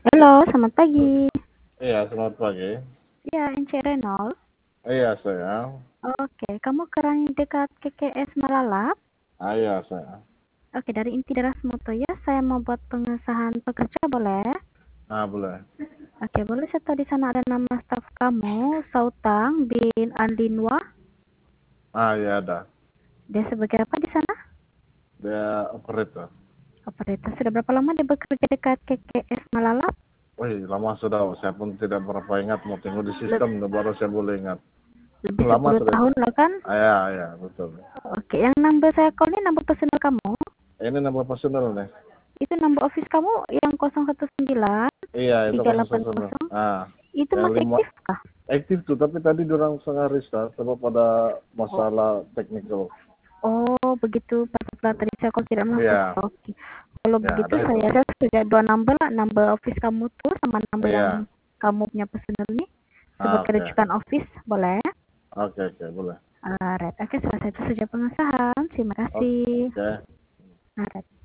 Halo, selamat pagi. Iya, selamat pagi. Ya, Ence Renol. Iya, sayang. Oke, kamu kerang dekat KKS Malalap? Iya, sayang. Oke, dari Inti Daras Moto ya, saya mau buat pengesahan pekerja boleh? Boleh. Oke, boleh saya tahu di sana ada nama staf kamu, Sautang bin Andinwa. Iya ada. Dia sebagai apa di sana? Dia operator. Operator. Sudah berapa lama dia bekerja dekat KKS Malalap? Wih, lama sudah. Saya pun tidak berapa ingat. Mau tengok di sistem, baru saya boleh ingat. Lebih Lama 10 sudah itu. tahun lah kan? Iya, betul. Oke, yang number saya call ini number personal kamu. Ini nomor personal nih. Itu number office kamu yang 019 Iya, itu kan personal. 380. Itu Yang masih aktif kah? aktif tuh, tapi tadi orang setengah restart sebab ada masalah technical. Oh, begitu Pak tadi saya kalau tidak masuk. Iya, Oke. Kalau ya begitu ada itu. saya sudah dua number lah, number office kamu tuh sama number yang Iya. kamu punya personal nih sebagai Oke. rujukan office, boleh? Oke, boleh. Alright. Oke, selesai itu saja pengesahan. Terima kasih. Oke. Alright.